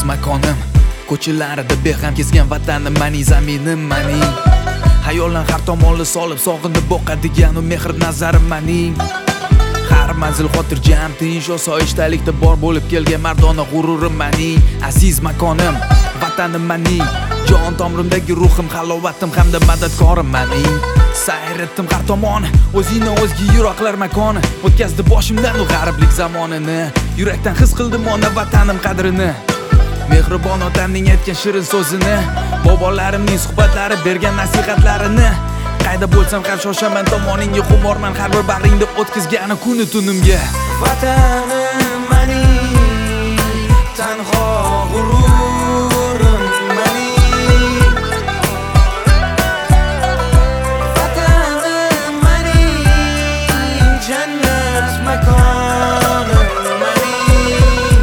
makonim, ko'chalarida beham kesgan vatanim mening, zaminim mening. Hayoldan har tomonli solib sog'inib boqadigan u mehr nazarim mening. Har manzil xotirjam, tinch, osoyishtalikda bor bo'lib kelgan mardona g'ururim mening. Aziz makonim, vatanim mening, jon tomrimdagi ruhim, halovatim hamda madadkorim mening. Sayr etdim har tomon, o'zingni o'zga yiroqlar makoni, o'tkazdi boshimdan u g'ariblik zamonini. Yurakdan his qildim ona vatanim qadrini, mehribon otamning aytgan shirin so'zini, bobolarimning suhbatlari bergan nasihatlarini. Qayda bo'lsam ham shoshaman tomoningga, xumorman har bir bag'ringda o'tkazgani kuni tunimga. Vatanim mening, tanho g'ururim mening. Vatanim mening, jannat makonim mening.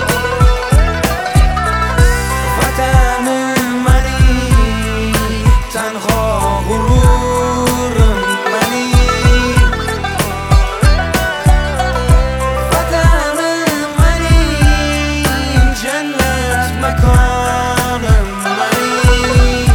Vatanim mening, tanho g'ururim mening. Vatanim mening, jannat makonim mening.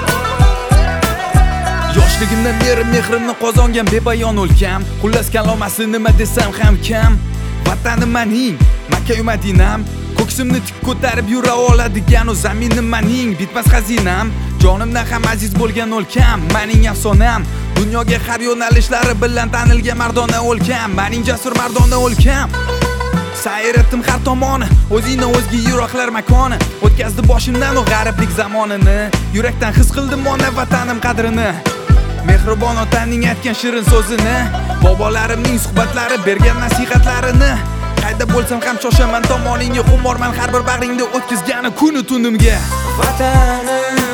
Yoshligimdan beri mehrimni qozongan bebayon o'lkam, xullas kalomasi nima desam ham kam. Vatanim mening, Makka Madinam, ko'ksimni tik ko'tarib yura oladigan u zaminim mening, bitmas xazinam. Jonimdan ham aziz bo'lgan o'lkam, mening afsonam. Dunyoga har yo'nalishlari bilan tanilgan mardona o'lkam, mening jasur mardona o'lkam. Sayr etdim har tomoni, o'zingni o'zga yiroqlar makoni, o'tkazdi boshimdan u g'ariblik zamonini. Yurakdan his qildim ona vatanim qadrini, mehribon otaning aytgan shirin so'zini, bobolarimning suhbatlari bergan nasihatlarini. Qayda bo'lsam ham shoshaman tomoningga, xumorman har bir bag'ringda o'tkazgani kuni tunimga. Vatanim